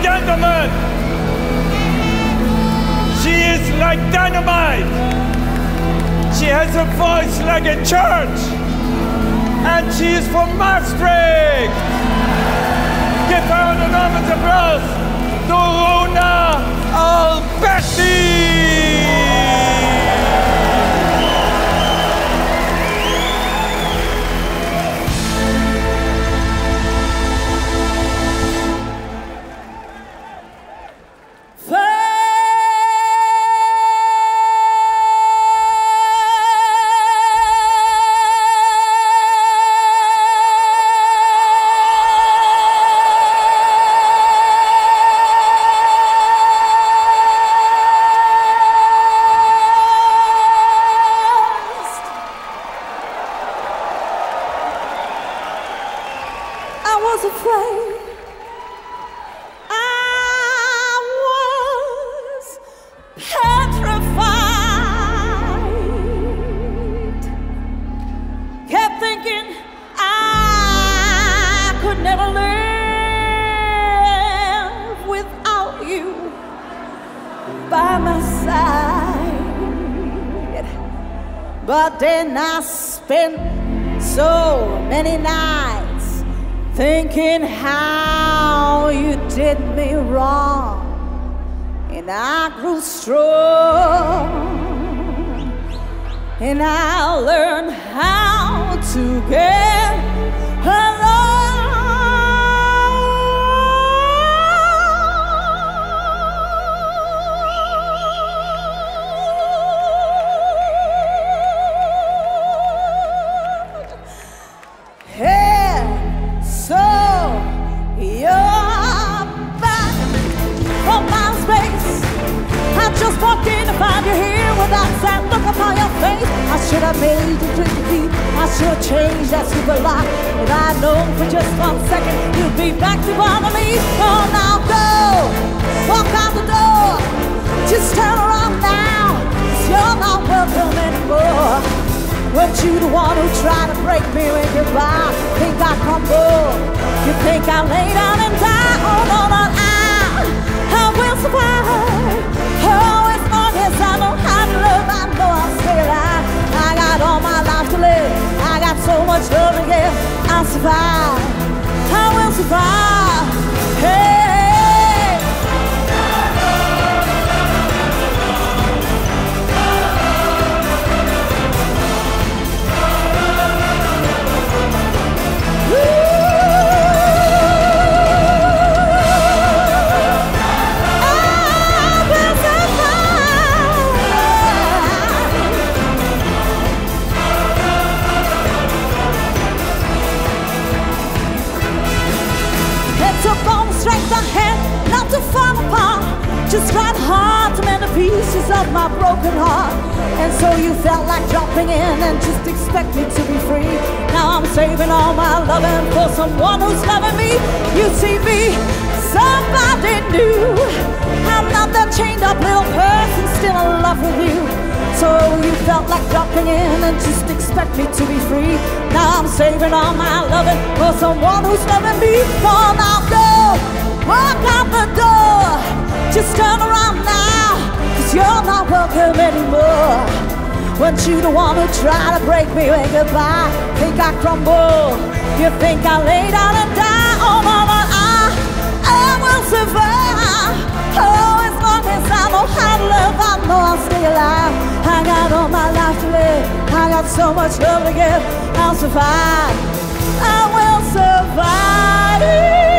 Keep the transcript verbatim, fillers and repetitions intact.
and gentlemen, she is like dynamite. She has a voice like a church. And she is from Maastricht. Give her an enormous applause to Runa Alberti. I was afraid. I was petrified. Kept thinking I could never live without you by my side. But then I spent so many nights thinking how you did me wrong, and I grew strong, and I learned how to get along. Hey, so you're back from my space. I just walked in to find you here with that sad look upon your face. I should have made you drink deep. I should have changed that super lock. If I'd known for just one second you'd be back to bother me. Oh, now go, walk out the door. Just turn around now, 'cause you're not welcome anymore. Weren't you the one who tried to break me when goodbye? Think I crumble? You think I'll lay down and die? Oh no, no, I, I will survive. Oh, as long as I know how to love, I know I'll stay alive. I got all my life to live. I got so much love to give. I'll survive. I will survive. Hey. Strength I had not to fall apart. Just tried hard to mend the pieces of my broken heart. And so you felt like jumping in and just expect me to be free. Now I'm saving all my loving for someone who's loving me. You see me, somebody new. I'm not that chained up little person still in love with you. So you felt like jumping in and just expect me to be free. Now I'm saving all my loving for someone who's loving me. Come on, go, walk out the door. Just turn around now, 'cause you're not welcome anymore. Weren't you the one who tried to break me when goodbye? Think I crumble? You think I lay down and die? Oh, mama, I, I will survive. Oh, as long as I know how to love, I know I'll stay alive. I got all my life to live. I got so much love to give. I'll survive. I will survive.